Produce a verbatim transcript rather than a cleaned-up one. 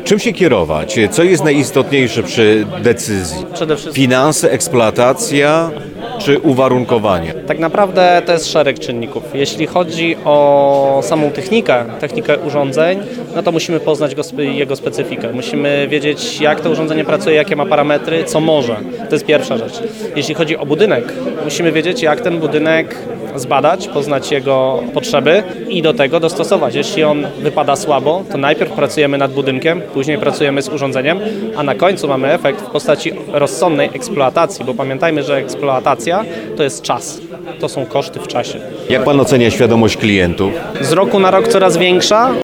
Czym się kierować? Co jest najistotniejsze przy decyzji? Przede wszystkim Finanse, eksploatacja czy uwarunkowanie? tak naprawdę to jest szereg czynników. Jeśli chodzi o samą technikę, technikę urządzeń, no to musimy poznać go, jego specyfikę. Musimy wiedzieć, jak to urządzenie pracuje, jakie ma parametry, co może. To jest pierwsza rzecz. Jeśli chodzi o budynek, musimy wiedzieć, jak ten budynek zbadać, poznać jego potrzeby i do tego dostosować. Jeśli on wypada słabo, to najpierw pracujemy nad budynkiem, później pracujemy z urządzeniem, a na końcu mamy efekt w postaci rozsądnej eksploatacji, bo pamiętajmy, że eksploatacja to jest czas, to są koszty w czasie. Jak pan ocenia świadomość klientów? Z roku na rok coraz większa.